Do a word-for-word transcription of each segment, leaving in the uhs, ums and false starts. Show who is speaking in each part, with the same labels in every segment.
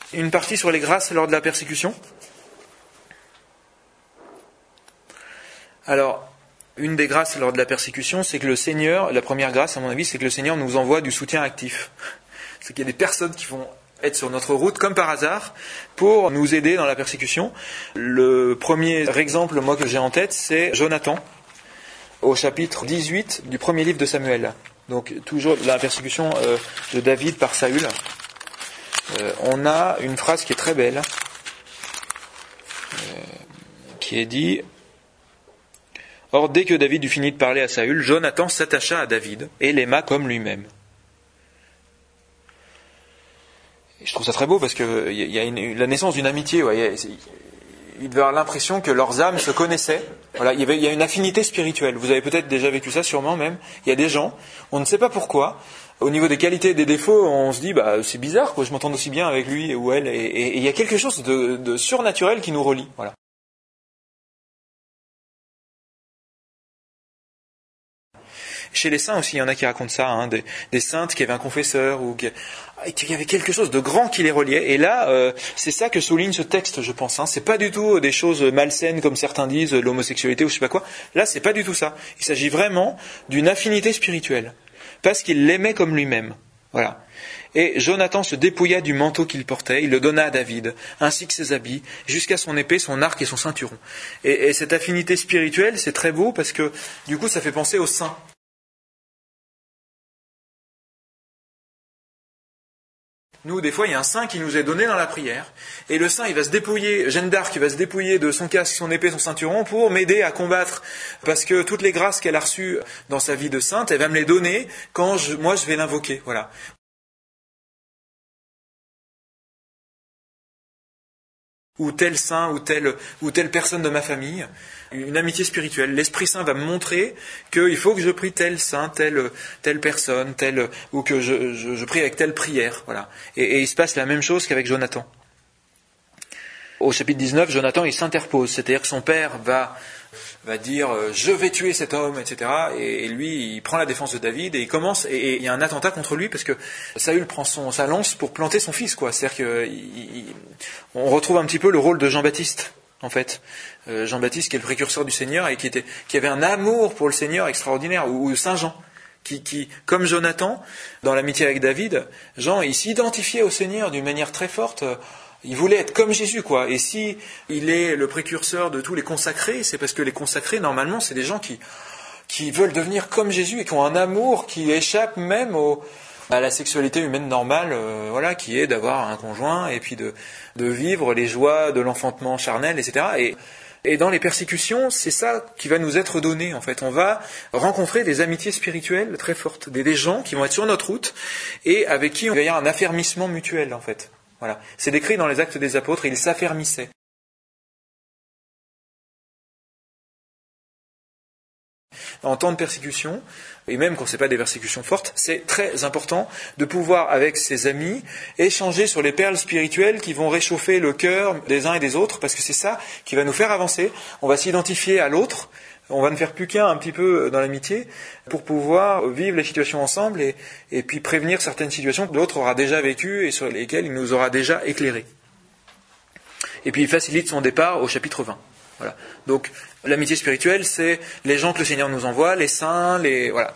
Speaker 1: une partie sur les grâces lors de la persécution. Alors, une des grâces lors de la persécution, c'est que le Seigneur, la première grâce à mon avis, c'est que le Seigneur nous envoie du soutien actif. C'est qu'il y a des personnes qui vont être sur notre route comme par hasard pour nous aider dans la persécution. Le premier exemple, moi, que j'ai en tête, c'est Jonathan, au chapitre dix-huit du premier livre de Samuel. Donc, toujours la persécution euh, de David par Saül. Euh, on a une phrase qui est très belle, euh, qui est dit... Or, dès que David eut fini de parler à Saül, Jonathan s'attacha à David et l'aima comme lui-même. Et je trouve ça très beau parce qu'il y a une, la naissance d'une amitié. Ouais, il devait avoir l'impression que leurs âmes se connaissaient. Voilà, il y avait, il y a une affinité spirituelle. Vous avez peut-être déjà vécu ça, sûrement même. Il y a des gens, on ne sait pas pourquoi. Au niveau des qualités et des défauts, on se dit, bah, c'est bizarre, quoi, je m'entends aussi bien avec lui ou elle. Et, et, et il y a quelque chose de, de surnaturel qui nous relie. Voilà. Chez les saints aussi, il y en a qui racontent ça, hein, des, des saintes qui avaient un confesseur, ou qui, qui avait quelque chose de grand qui les reliait. Et là, euh, c'est ça que souligne ce texte, je pense. Hein. C'est pas du tout des choses malsaines, comme certains disent, l'homosexualité ou je sais pas quoi. Là, c'est pas du tout ça. Il s'agit vraiment d'une affinité spirituelle, parce qu'il l'aimait comme lui-même. Voilà. Et Jonathan se dépouilla du manteau qu'il portait, il le donna à David, ainsi que ses habits, jusqu'à son épée, son arc et son ceinturon. Et, et cette affinité spirituelle, c'est très beau, parce que du coup, ça fait penser aux saints. Nous, des fois, il y a un saint qui nous est donné dans la prière, et le saint, il va se dépouiller, Jeanne d'Arc, il va se dépouiller de son casque, son épée, son ceinturon, pour m'aider à combattre, parce que toutes les grâces qu'elle a reçues dans sa vie de sainte, elle va me les donner quand je, moi je vais l'invoquer. Voilà. Ou tel saint, ou telle, ou telle personne de ma famille, une amitié spirituelle. L'Esprit Saint va me montrer qu'il faut que je prie tel saint, telle, telle personne, telle, ou que je, je, je prie avec telle prière. Voilà. Et, et il se passe la même chose qu'avec Jonathan. Au chapitre dix-neuf, Jonathan, il s'interpose, c'est-à-dire que son père va, va dire euh, « je vais tuer cet homme », et cetera. Et, et lui, il prend la défense de David et il commence, et, et il y a un attentat contre lui parce que Saül prend son, sa lance pour planter son fils, quoi. C'est-à-dire qu'on retrouve un petit peu le rôle de Jean-Baptiste, en fait. Euh, Jean-Baptiste qui est le précurseur du Seigneur et qui, était, qui avait un amour pour le Seigneur extraordinaire, ou, ou Saint Jean. Qui, qui, comme Jonathan, dans l'amitié avec David, Jean, il s'identifiait au Seigneur d'une manière très forte. Il voulait être comme Jésus, quoi. Et si il est le précurseur de tous les consacrés, c'est parce que les consacrés, normalement, c'est des gens qui, qui veulent devenir comme Jésus et qui ont un amour qui échappe même au, à la sexualité humaine normale, euh, voilà, qui est d'avoir un conjoint et puis de, de vivre les joies de l'enfantement charnel, et cetera. Et, et dans les persécutions, c'est ça qui va nous être donné, en fait. On va rencontrer des amitiés spirituelles très fortes, des, des gens qui vont être sur notre route et avec qui on va y avoir un affermissement mutuel, en fait. Voilà. C'est décrit dans les Actes des Apôtres, ils s'affermissaient. En temps de persécution, et même quand ce n'est pas des persécutions fortes, c'est très important de pouvoir, avec ses amis, échanger sur les perles spirituelles qui vont réchauffer le cœur des uns et des autres, parce que c'est ça qui va nous faire avancer. On va s'identifier à l'autre, on va ne faire plus qu'un un petit peu dans l'amitié, pour pouvoir vivre les situations ensemble et, et puis prévenir certaines situations que l'autre aura déjà vécues et sur lesquelles il nous aura déjà éclairés. Et puis il facilite son départ au chapitre vingt. Voilà. Donc l'amitié spirituelle, c'est les gens que le Seigneur nous envoie, les saints, les... Voilà.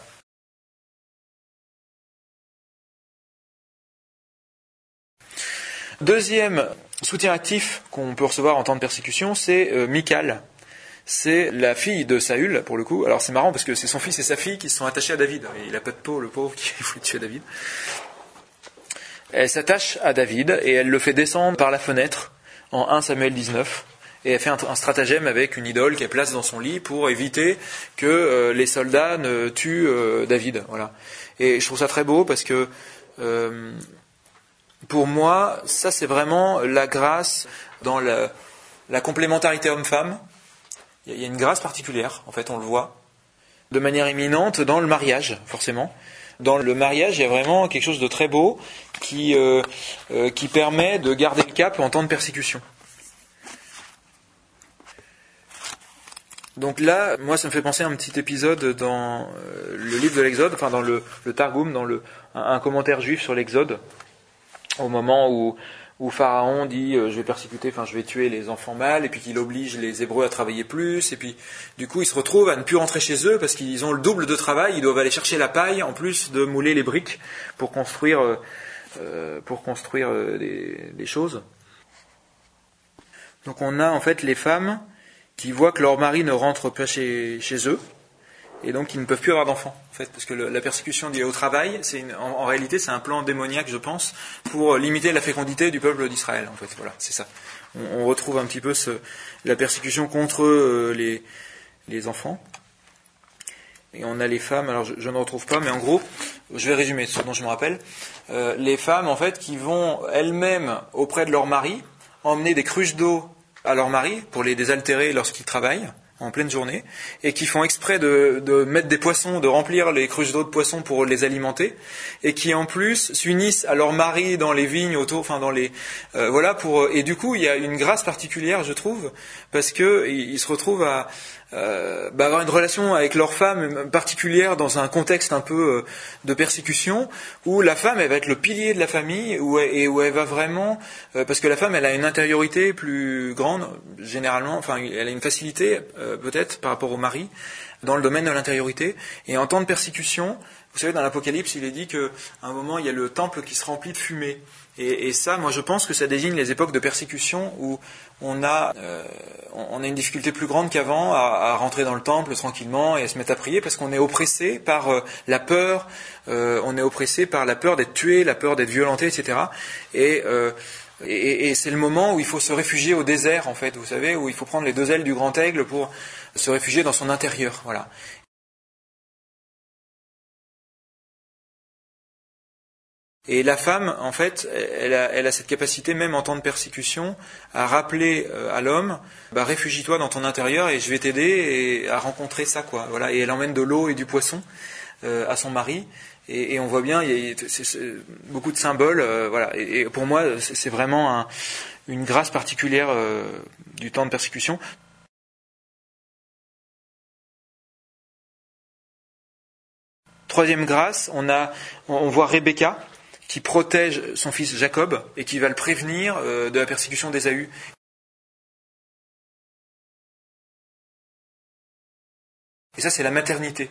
Speaker 1: Deuxième soutien actif qu'on peut recevoir en temps de persécution, c'est euh, Michal. C'est la fille de Saül, pour le coup. Alors c'est marrant parce que c'est son fils et sa fille qui se sont attachés à David. Il n'a pas de peau, le pauvre, qui voulait tuer David. Elle s'attache à David et elle le fait descendre par la fenêtre en premier Samuel dix-neuf. Et elle fait un, un stratagème avec une idole qu'elle place dans son lit pour éviter que euh, les soldats ne tuent euh, David. Voilà. Et je trouve ça très beau parce que euh, pour moi, ça c'est vraiment la grâce dans la, la complémentarité homme-femme. Il y a une grâce particulière, en fait, on le voit, de manière éminente dans le mariage, forcément. Dans le mariage, il y a vraiment quelque chose de très beau qui, euh, euh, qui permet de garder le cap en temps de persécution. Donc là, moi, ça me fait penser à un petit épisode dans euh, le livre de l'Exode, enfin dans le, le Targum, dans le, un, un commentaire juif sur l'Exode, au moment où, où Pharaon dit euh, je vais persécuter, enfin je vais tuer les enfants mâles, et puis qu'il oblige les Hébreux à travailler plus, et puis du coup ils se retrouvent à ne plus rentrer chez eux parce qu'ils ont le double de travail, ils doivent aller chercher la paille en plus de mouler les briques pour construire, euh, euh, pour construire euh, des, des choses. Donc on a en fait les femmes qui voient que leur mari ne rentre pas chez, chez eux, et donc ils ne peuvent plus avoir d'enfants, en fait, parce que le, la persécution liée au travail, c'est une, en, en réalité, c'est un plan démoniaque, je pense, pour limiter la fécondité du peuple d'Israël, en fait. Voilà, c'est ça. On, on retrouve un petit peu ce, la persécution contre euh, les, les enfants. Et on a les femmes, alors je, je ne retrouve pas, mais en gros, je vais résumer ce dont je me rappelle. Euh, les femmes, en fait, qui vont elles-mêmes auprès de leur mari emmener des cruches d'eau à leur mari pour les désaltérer lorsqu'ils travaillent en pleine journée, et qui font exprès de, de mettre des poissons, de remplir les cruches d'eau de poissons pour les alimenter, et qui en plus s'unissent à leur mari dans les vignes autour, enfin dans les euh, voilà pour et du coup il y a une grâce particulière, je trouve, parce que ils, ils se retrouvent à euh, bah, avoir une relation avec leur femme particulière dans un contexte un peu euh, de persécution, où la femme elle va être le pilier de la famille, où elle, et où elle va vraiment euh, parce que la femme elle a une intériorité plus grande généralement, enfin elle a une facilité euh, peut-être par rapport au mari dans le domaine de l'intériorité, et en temps de persécution, vous savez dans l'Apocalypse il est dit qu'à un moment il y a le temple qui se remplit de fumée, et, et ça moi je pense que ça désigne les époques de persécution où on a, euh, on a une difficulté plus grande qu'avant à, à rentrer dans le temple tranquillement et à se mettre à prier, parce qu'on est oppressé par euh, la peur, euh, on est oppressé par la peur d'être tué, la peur d'être violenté, et cetera. Et euh, Et, et c'est le moment où il faut se réfugier au désert, en fait, vous savez, où il faut prendre les deux ailes du grand aigle pour se réfugier dans son intérieur, voilà. Et la femme, en fait, elle a, elle a cette capacité, même en temps de persécution, à rappeler à l'homme, bah, réfugie-toi dans ton intérieur et je vais t'aider et à rencontrer ça, quoi. Voilà. Et elle emmène de l'eau et du poisson euh, à son mari. Et, et on voit bien, il y a c'est, c'est, beaucoup de symboles. Euh, voilà. Et, et pour moi, c'est, c'est vraiment un, une grâce particulière euh, du temps de persécution. Troisième grâce, on a, on voit Rebecca qui protège son fils Jacob et qui va le prévenir euh, de la persécution d'Ésaü. Et ça, c'est la maternité.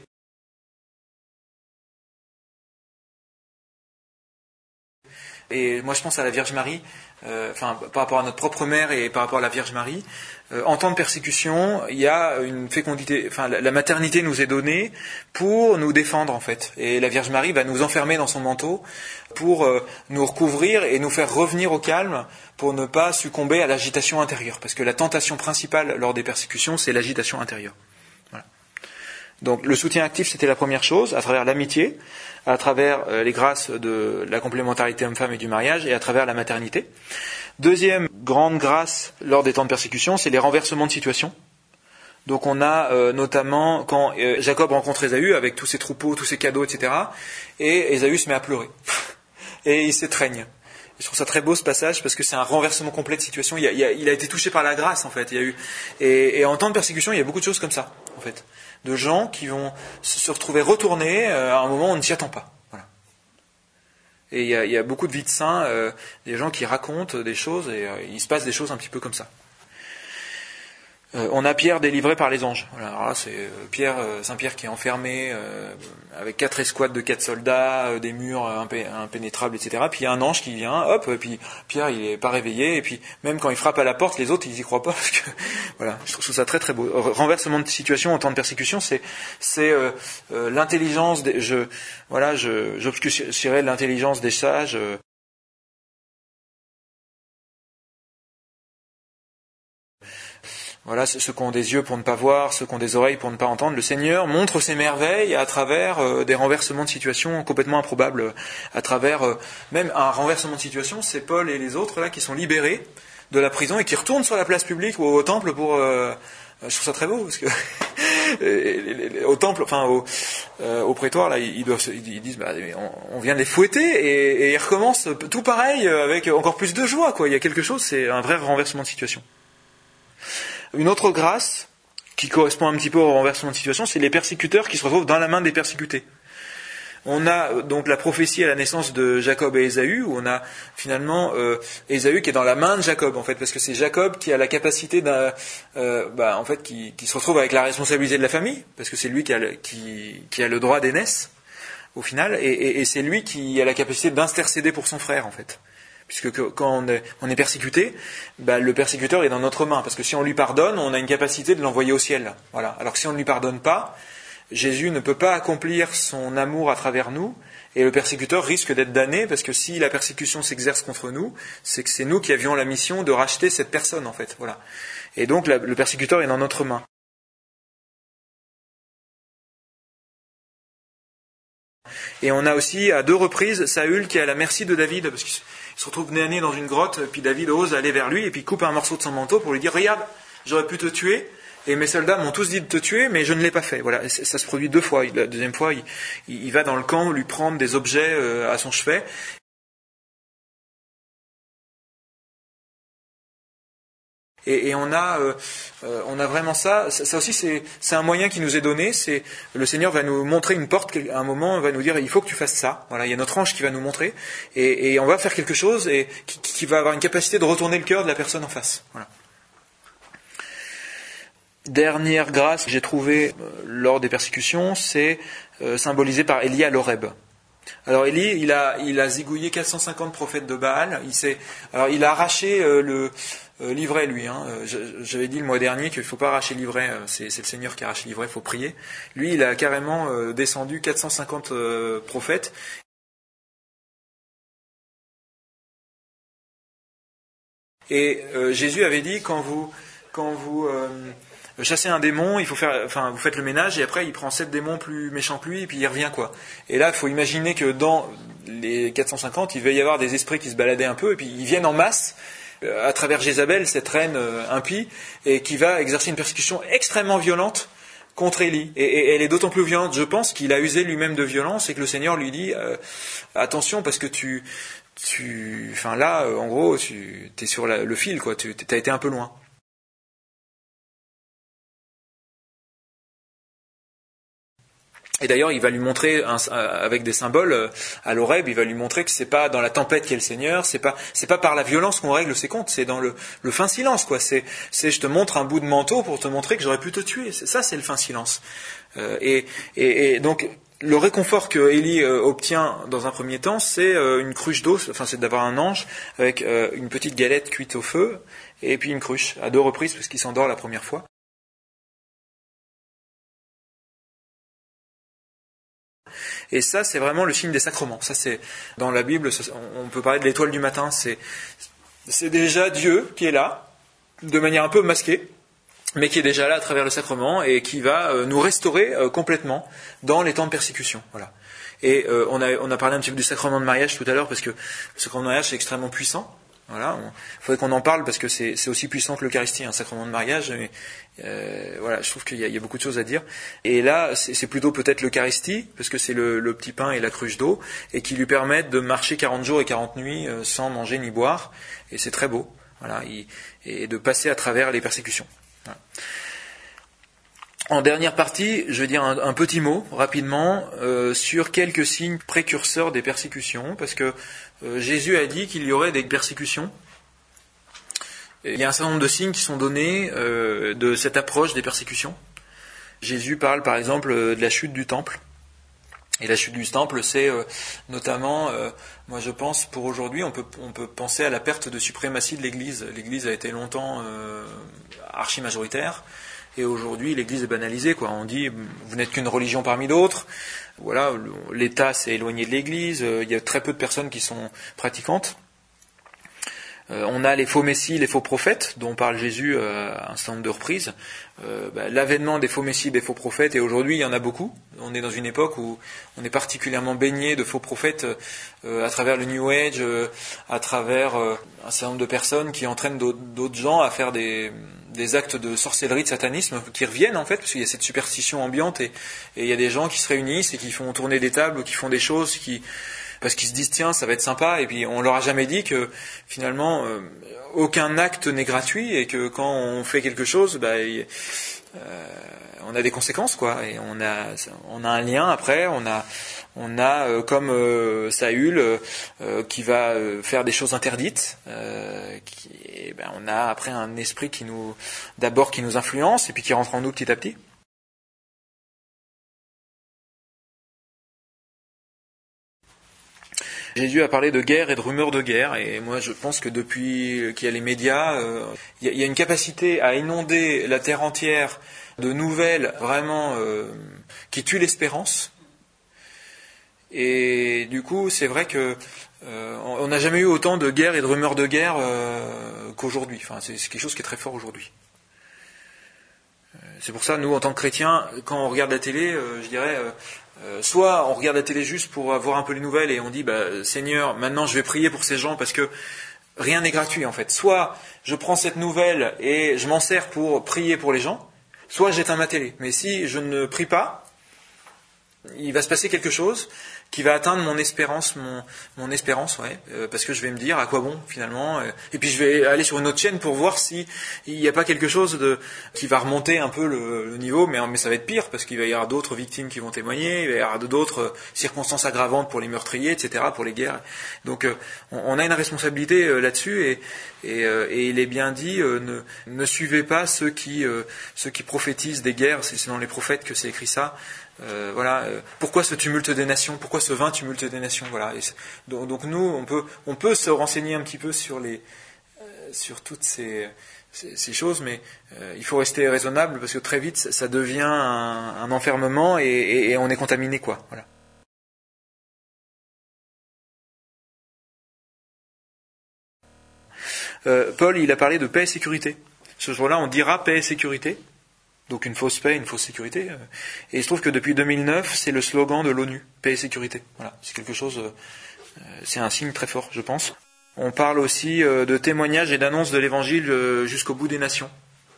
Speaker 1: Et moi, je pense à la Vierge Marie, euh, enfin, par rapport à notre propre mère et par rapport à la Vierge Marie. Euh, en temps de persécution, il y a une fécondité, enfin, la, la maternité nous est donnée pour nous défendre, en fait. Et la Vierge Marie va nous enfermer dans son manteau pour euh, nous recouvrir et nous faire revenir au calme pour ne pas succomber à l'agitation intérieure. Parce que la tentation principale lors des persécutions, c'est l'agitation intérieure. Voilà. Donc, le soutien actif, c'était la première chose, à travers l'amitié, à travers euh, les grâces de la complémentarité homme-femme et du mariage, et à travers la maternité. Deuxième grande grâce lors des temps de persécution, c'est les renversements de situation. Donc on a euh, notamment quand euh, Jacob rencontre Ésaü avec tous ses troupeaux, tous ses cadeaux, et cetera. Et Ésaü se met à pleurer. Et il s'étreigne. Je trouve ça très beau ce passage parce que c'est un renversement complet de situation. Il a, il a, il a été touché par la grâce en fait. Il y a eu, et, et en temps de persécution, il y a beaucoup de choses comme ça en fait. De gens qui vont se retrouver retournés à un moment où on ne s'y attend pas. Voilà. Et il y, a, il y a beaucoup de vies de saints, euh, des gens qui racontent des choses et euh, il se passe des choses un petit peu comme ça. Euh, on a Pierre délivré par les anges. Voilà, alors là, c'est euh, Pierre, euh, Saint Pierre qui est enfermé euh, avec quatre escouades de quatre soldats, euh, des murs impé- impénétrables, et cetera. Puis il y a un ange qui vient, hop, et puis Pierre il est pas réveillé, et puis même quand il frappe à la porte, les autres ils y croient pas parce que voilà, je trouve ça très très beau. Renversement de situation en temps de persécution, c'est c'est euh, euh, l'intelligence. Des, je voilà, je j'obscurcirai l'intelligence des sages. Euh, Voilà, ceux qui ont des yeux pour ne pas voir, ceux qui ont des oreilles pour ne pas entendre. Le Seigneur montre ses merveilles à travers euh, des renversements de situation complètement improbables, à travers euh, même un renversement de situation, c'est Paul et les autres là qui sont libérés de la prison et qui retournent sur la place publique ou au temple pour... Euh, je trouve ça très beau parce que au temple, enfin au, euh, au prétoire là, ils, doivent, ils disent bah, on, on vient de les fouetter et, et ils recommencent tout pareil avec encore plus de joie quoi. Il y a quelque chose, c'est un vrai renversement de situation. Une autre grâce, qui correspond un petit peu au renversement de situation, c'est les persécuteurs qui se retrouvent dans la main des persécutés. On a donc la prophétie à la naissance de Jacob et Ésaü, où on a finalement euh, Ésaü qui est dans la main de Jacob, en fait, parce que c'est Jacob qui a la capacité d'un, euh, bah, en fait, qui, qui se retrouve avec la responsabilité de la famille, parce que c'est lui qui a le, qui, qui a le droit d'aînesse, au final, et, et, et c'est lui qui a la capacité d'intercéder pour son frère, en fait. Puisque que, quand on est, on est persécuté, bah, le persécuteur est dans notre main, parce que si on lui pardonne, on a une capacité de l'envoyer au ciel. Voilà. Alors que si on ne lui pardonne pas, Jésus ne peut pas accomplir son amour à travers nous, et le persécuteur risque d'être damné, parce que si la persécution s'exerce contre nous, c'est que c'est nous qui avions la mission de racheter cette personne, en fait. Voilà. Et donc la, le persécuteur est dans notre main. Et on a aussi à deux reprises Saül qui est à la merci de David, parce qu'il se retrouve nez à nez dans une grotte, puis David ose aller vers lui, et puis coupe un morceau de son manteau pour lui dire « Regarde, j'aurais pu te tuer, et mes soldats m'ont tous dit de te tuer, mais je ne l'ai pas fait. » Voilà, ça se produit deux fois. La deuxième fois, il, il va dans le camp lui prendre des objets à son chevet. Et, et on a, euh, on a vraiment ça. Ça aussi, c'est, c'est un moyen qui nous est donné. C'est le Seigneur va nous montrer une porte. À un moment, il va nous dire il faut que tu fasses ça. Voilà, il y a notre ange qui va nous montrer, et, et on va faire quelque chose et qui, qui va avoir une capacité de retourner le cœur de la personne en face. Voilà. Dernière grâce que j'ai trouvée lors des persécutions, c'est euh, symbolisé par Élie à l'Horeb. Alors Élie, il a, il a zigouillé quatre cent cinquante prophètes de Baal. Il s'est, alors il a arraché euh, le euh, l'ivraie, lui. Hein. J'avais dit le mois dernier qu'il ne faut pas arracher l'ivraie. C'est, c'est le Seigneur qui arrache l'ivraie, il faut prier. Lui, il a carrément euh, descendu quatre cent cinquante euh, prophètes. Et euh, Jésus avait dit quand vous, quand vous euh, chassez un démon, il faut faire, enfin, vous faites le ménage et après il prend sept démons plus méchants que lui et puis il revient quoi. Et là, il faut imaginer que dans les quatre cent cinquante, il va y avoir des esprits qui se baladaient un peu et puis ils viennent en masse euh, à travers Jézabel, cette reine euh, impie, et qui va exercer une persécution extrêmement violente contre Élie. Et, et elle est d'autant plus violente, je pense, qu'il a usé lui-même de violence et que le Seigneur lui dit euh, attention parce que tu, tu, enfin là, euh, en gros, tu es sur la, le fil quoi. Tu as été un peu loin. Et d'ailleurs, il va lui montrer un, avec des symboles à l'Horeb, il va lui montrer que c'est pas dans la tempête qu'est le Seigneur, c'est pas c'est pas par la violence qu'on règle ses comptes, c'est dans le, le fin silence quoi. C'est c'est je te montre un bout de manteau pour te montrer que j'aurais pu te tuer. C'est ça, c'est le fin silence. Euh, et, et, et donc le réconfort que Élie euh, obtient dans un premier temps, c'est euh, une cruche d'eau, enfin c'est d'avoir un ange avec euh, une petite galette cuite au feu et puis une cruche à deux reprises parce qu'il s'endort la première fois. Et ça, c'est vraiment le signe des sacrements. Ça, c'est dans la Bible, on peut parler de l'étoile du matin. C'est, c'est déjà Dieu qui est là, de manière un peu masquée, mais qui est déjà là à travers le sacrement et qui va nous restaurer complètement dans les temps de persécution. Voilà. Et euh, on a, on a parlé un petit peu du sacrement de mariage tout à l'heure parce que le sacrement de mariage c'est extrêmement puissant. Voilà, il faudrait qu'on en parle parce que c'est, c'est aussi puissant que l'Eucharistie, un sacrement de mariage. Mais euh, voilà, je trouve qu'il y a, il y a beaucoup de choses à dire. Et là, c'est, c'est plutôt peut-être l'Eucharistie, parce que c'est le, le petit pain et la cruche d'eau, et qui lui permettent de marcher quarante jours et quarante nuits euh, sans manger ni boire. Et c'est très beau. Voilà, et, et de passer à travers les persécutions. Voilà. En dernière partie, je vais dire un, un petit mot rapidement euh, sur quelques signes précurseurs des persécutions, parce que euh, Jésus a dit qu'il y aurait des persécutions. Il y a un certain nombre de signes qui sont donnés euh, de cette approche des persécutions. Jésus parle par exemple de la chute du temple. Et la chute du temple, c'est euh, notamment, euh, moi je pense, pour aujourd'hui, on peut, on peut penser à la perte de suprématie de l'Église. L'Église a été longtemps euh, archi-majoritaire. Et aujourd'hui, l'Église est banalisée, quoi. On dit, vous n'êtes qu'une religion parmi d'autres. Voilà, l'État s'est éloigné de l'Église. Il y a très peu de personnes qui sont pratiquantes. Euh, on a les faux messies, les faux prophètes, dont parle Jésus euh, à un certain nombre de reprises. Euh, bah, l'avènement des faux messies, des faux prophètes, et aujourd'hui, il y en a beaucoup. On est dans une époque où on est particulièrement baigné de faux prophètes euh, à travers le New Age, euh, à travers euh, un certain nombre de personnes qui entraînent d'autres, d'autres gens à faire des... des actes de sorcellerie, de satanisme qui reviennent en fait, parce qu'il y a cette superstition ambiante et, et il y a des gens qui se réunissent et qui font tourner des tables, qui font des choses qui, parce qu'ils se disent tiens ça va être sympa, et puis on leur a jamais dit que finalement euh, aucun acte n'est gratuit, et que quand on fait quelque chose, bah, il, euh, on a des conséquences quoi, et on a on a un lien après, on a on a euh, comme euh, Saül euh, qui va euh, faire des choses interdites, euh, qui, et ben, on a après un esprit qui nous d'abord qui nous influence et puis qui rentre en nous petit à petit. Jésus a parlé de guerre et de rumeurs de guerre, et moi je pense que depuis qu'il y a les médias, euh, il y a une capacité à inonder la terre entière de nouvelles vraiment euh, qui tuent l'espérance. Et du coup, c'est vrai que euh, on n'a jamais eu autant de guerres et de rumeurs de guerre euh, qu'aujourd'hui. Enfin, c'est, c'est quelque chose qui est très fort aujourd'hui. C'est pour ça, nous, en tant que chrétiens, quand on regarde la télé, euh, je dirais, euh, euh, soit on regarde la télé juste pour avoir un peu les nouvelles et on dit, bah, Seigneur, maintenant je vais prier pour ces gens parce que rien n'est gratuit en fait. Soit je prends cette nouvelle et je m'en sers pour prier pour les gens, soit j'éteins ma télé. Mais si je ne prie pas, il va se passer quelque chose qui va atteindre mon espérance, mon, mon espérance, ouais, euh, parce que je vais me dire à quoi bon finalement, euh, et puis je vais aller sur une autre chaîne pour voir si il n'y a pas quelque chose de qui va remonter un peu le, le niveau, mais, mais ça va être pire parce qu'il va y avoir d'autres victimes qui vont témoigner, il va y avoir d'autres circonstances aggravantes pour les meurtriers, et cetera, pour les guerres. Donc euh, on, on a une responsabilité euh, là-dessus, et, et, euh, et il est bien dit, euh, ne, ne suivez pas ceux qui euh, ceux qui prophétisent des guerres, c'est, c'est dans les prophètes que c'est écrit ça. Euh, voilà, euh, pourquoi ce tumulte des nations, pourquoi ce vain tumulte des nations, voilà. Et donc, donc nous, on peut, on peut se renseigner un petit peu sur les, euh, sur toutes ces, ces, ces choses, mais euh, il faut rester raisonnable parce que très vite, ça, ça devient un, un enfermement et, et, et on est contaminé, quoi. Voilà. Euh, Paul, il a parlé de paix et sécurité. Ce jour-là, on dira paix et sécurité. Donc une fausse paix, une fausse sécurité. Et il se trouve que depuis deux mille neuf, c'est le slogan de l'ONU, paix et sécurité. Voilà, c'est quelque chose, c'est un signe très fort, je pense. On parle aussi de témoignages et d'annonces de l'évangile jusqu'au bout des nations.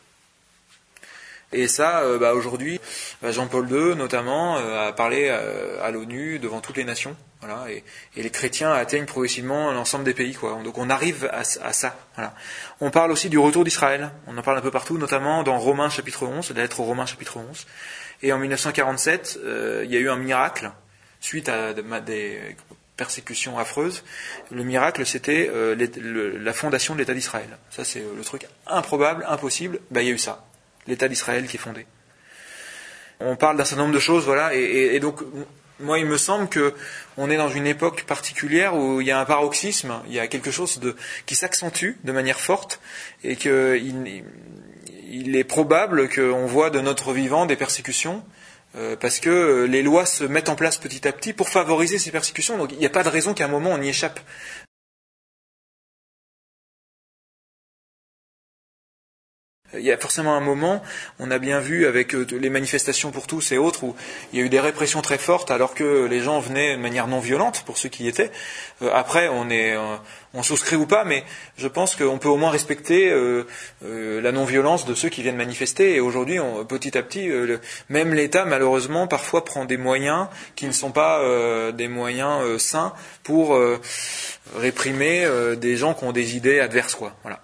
Speaker 1: Et ça, bah, aujourd'hui, Jean-Paul deux, notamment, a parlé à l'ONU devant toutes les nations. Voilà, et, et les chrétiens atteignent progressivement l'ensemble des pays, quoi. Donc on arrive à, à ça. Voilà. On parle aussi du retour d'Israël. On en parle un peu partout, notamment dans Romains chapitre onze, la lettre aux Romains chapitre onze. Et en dix-neuf cent quarante-sept, euh, il y a eu un miracle suite à des persécutions affreuses. Le miracle, c'était euh, les, le, la fondation de l'État d'Israël. Ça, c'est le truc improbable, impossible. Ben, il y a eu ça. L'État d'Israël qui est fondé. On parle d'un certain nombre de choses, voilà, et, et, et donc moi il me semble que on est dans une époque particulière où il y a un paroxysme, il y a quelque chose de qui s'accentue de manière forte, et que il, il est probable qu'on voit de notre vivant des persécutions, euh, parce que les lois se mettent en place petit à petit pour favoriser ces persécutions. Donc il n'y a pas de raison qu'à un moment on y échappe. Il y a forcément un moment, on a bien vu avec les manifestations pour tous et autres, où il y a eu des répressions très fortes alors que les gens venaient de manière non violente, pour ceux qui y étaient. Après, on est, on souscrit ou pas, mais je pense qu'on peut au moins respecter euh, euh, la non-violence de ceux qui viennent manifester. Et aujourd'hui, on, petit à petit, euh, le, même l'État, malheureusement, parfois prend des moyens qui ne sont pas euh, des moyens euh, sains pour euh, réprimer euh, des gens qui ont des idées adverses, quoi. Voilà.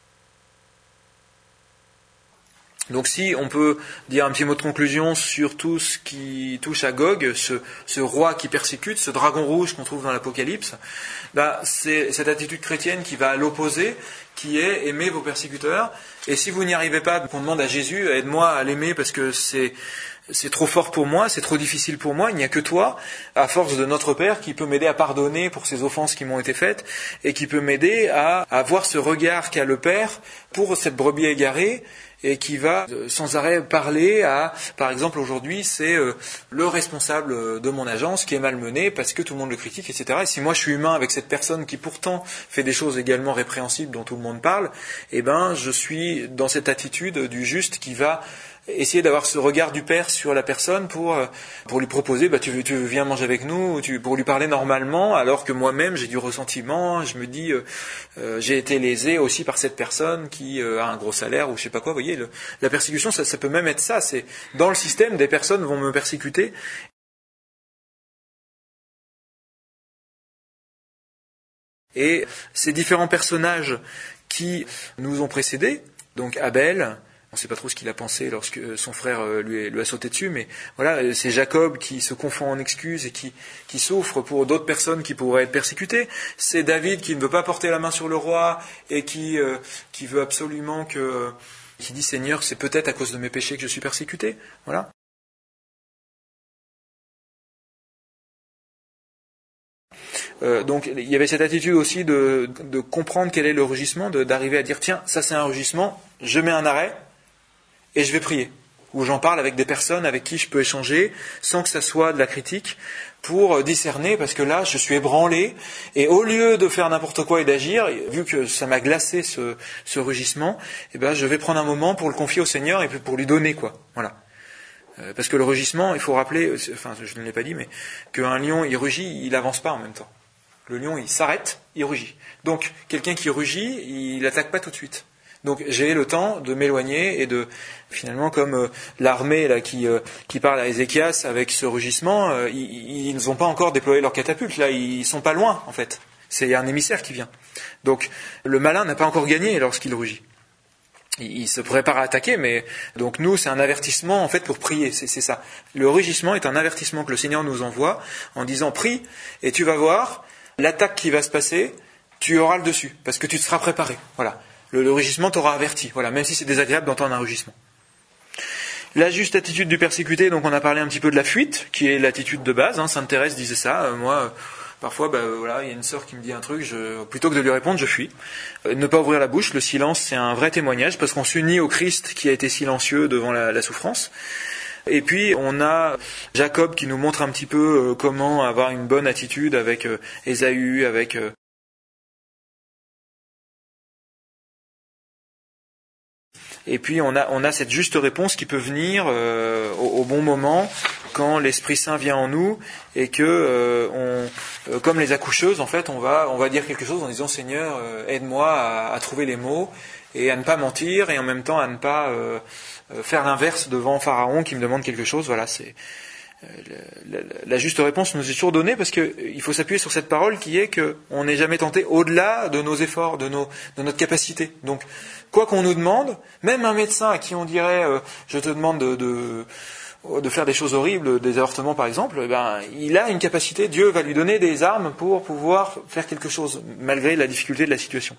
Speaker 1: Donc si on peut dire un petit mot de conclusion sur tout ce qui touche à Gog, ce, ce roi qui persécute, ce dragon rouge qu'on trouve dans l'Apocalypse, bah, c'est cette attitude chrétienne qui va à l'opposé, qui est aimer vos persécuteurs. Et si vous n'y arrivez pas, qu'on demande à Jésus, aide-moi à l'aimer parce que c'est, c'est trop fort pour moi, c'est trop difficile pour moi, il n'y a que toi, à force de notre Père, qui peut m'aider à pardonner pour ces offenses qui m'ont été faites, et qui peut m'aider à, à avoir ce regard qu'a le Père pour cette brebis égarée, et qui va sans arrêt parler à, par exemple aujourd'hui, c'est euh, le responsable de mon agence qui est malmené parce que tout le monde le critique, et cetera. Et si moi je suis humain avec cette personne qui pourtant fait des choses également répréhensibles dont tout le monde parle, eh ben je suis dans cette attitude du juste qui va essayer d'avoir ce regard du Père sur la personne pour pour lui proposer, bah tu, tu viens manger avec nous, tu, pour lui parler normalement, alors que moi-même j'ai du ressentiment, je me dis euh, euh, j'ai été lésé aussi par cette personne qui euh, a un gros salaire ou je sais pas quoi. Vous voyez, le, la persécution, ça, ça peut même être ça. C'est dans le système, des personnes vont me persécuter Et ces différents personnages qui nous ont précédés, donc Abel, on ne sait pas trop ce qu'il a pensé lorsque son frère lui, lui a sauté dessus, mais voilà, c'est Jacob qui se confond en excuses et qui, qui souffre pour d'autres personnes qui pourraient être persécutées. C'est David qui ne veut pas porter la main sur le roi et qui, euh, qui veut absolument que, qui dit Seigneur, c'est peut-être à cause de mes péchés que je suis persécuté. Voilà. Euh, donc il y avait cette attitude aussi de, de comprendre quel est le rugissement, de, d'arriver à dire tiens, ça c'est un rugissement, je mets un arrêt et je vais prier. Ou j'en parle avec des personnes avec qui je peux échanger sans que ça soit de la critique pour discerner, parce que là je suis ébranlé et au lieu de faire n'importe quoi et d'agir, vu que ça m'a glacé ce, ce rugissement, eh ben, je vais prendre un moment pour le confier au Seigneur et pour lui donner quoi. Voilà. Euh, parce que le rugissement, il faut rappeler, enfin je ne l'ai pas dit, mais qu'un lion il rugit, il n'avance pas en même temps. Le lion, il s'arrête, il rugit. Donc, quelqu'un qui rugit, il n'attaque pas tout de suite. Donc, j'ai le temps de m'éloigner et de, finalement, comme euh, l'armée là qui, euh, qui parle à Ézéchias avec ce rugissement, euh, ils n'ont pas encore déployé leurs catapultes. Là, ils sont pas loin, en fait. C'est un émissaire qui vient. Donc, le malin n'a pas encore gagné lorsqu'il rugit. Il, il se prépare à attaquer, mais donc nous, c'est un avertissement en fait pour prier. C'est, c'est ça. Le rugissement est un avertissement que le Seigneur nous envoie en disant prie et tu vas voir. L'attaque qui va se passer, tu auras le dessus, parce que tu te seras préparé. Voilà. Le, le rugissement t'aura averti, voilà, même si c'est désagréable d'entendre un rugissement. La juste attitude du persécuté, donc on a parlé un petit peu de la fuite, qui est l'attitude de base. Hein, Sainte Thérèse disait ça. Euh, moi, euh, parfois, bah, voilà, il y a une sœur qui me dit un truc, je, plutôt que de lui répondre, je fuis. Euh, ne pas ouvrir la bouche, le silence, c'est un vrai témoignage, parce qu'on s'unit au Christ qui a été silencieux devant la, la souffrance. Et puis on a Jacob qui nous montre un petit peu comment avoir une bonne attitude avec Ésaü, avec et puis on a on a cette juste réponse qui peut venir euh, au, au bon moment quand l'Esprit Saint vient en nous et que euh, on, euh, comme les accoucheuses en fait on va on va dire quelque chose en disant Seigneur euh, aide-moi à, à trouver les mots et à ne pas mentir et en même temps à ne pas euh, faire l'inverse devant Pharaon qui me demande quelque chose. Voilà, c'est euh, la, la, la juste réponse nous est toujours donnée parce que il faut s'appuyer sur cette parole qui est que on n'est jamais tenté au-delà de nos efforts, de nos de notre capacité. Donc quoi qu'on nous demande, même un médecin à qui on dirait euh, je te demande de, de de faire des choses horribles, des avortements par exemple, eh ben, il a une capacité, Dieu va lui donner des armes pour pouvoir faire quelque chose, malgré la difficulté de la situation.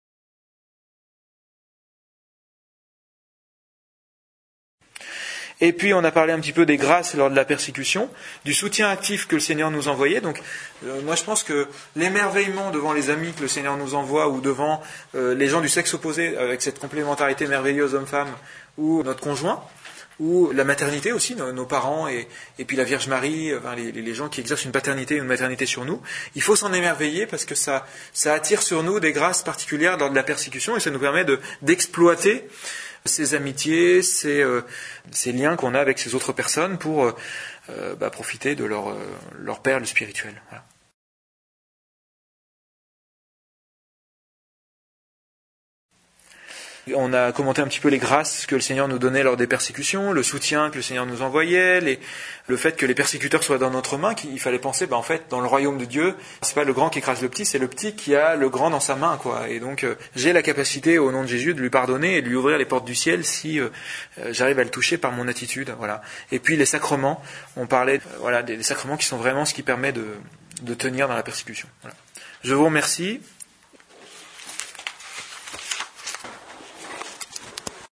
Speaker 1: Et puis on a parlé un petit peu des grâces lors de la persécution, du soutien actif que le Seigneur nous envoyait. Donc euh, moi je pense que l'émerveillement devant les amis que le Seigneur nous envoie ou devant euh, les gens du sexe opposé avec cette complémentarité merveilleuse homme-femme ou notre conjoint, ou la maternité aussi, nos, nos parents et, et puis la Vierge Marie, enfin, les, les gens qui exercent une paternité et une maternité sur nous, il faut s'en émerveiller parce que ça, ça attire sur nous des grâces particulières lors de la persécution et ça nous permet de, d'exploiter ces amitiés, ces, euh, ces liens qu'on a avec ces autres personnes pour euh, bah, profiter de leur, euh, leur perle spirituelle. Voilà. On a commenté un petit peu les grâces que le Seigneur nous donnait lors des persécutions, le soutien que le Seigneur nous envoyait, les, le fait que les persécuteurs soient dans notre main, qu'il fallait penser, bah en fait, dans le royaume de Dieu, c'est pas le grand qui écrase le petit, c'est le petit qui a le grand dans sa main, quoi. Et donc, euh, j'ai la capacité, au nom de Jésus, de lui pardonner et de lui ouvrir les portes du ciel si euh, j'arrive à le toucher par mon attitude, voilà. Et puis les sacrements, on parlait, euh, voilà, des, des sacrements qui sont vraiment ce qui permet de, de tenir dans la persécution. Voilà. Je vous remercie.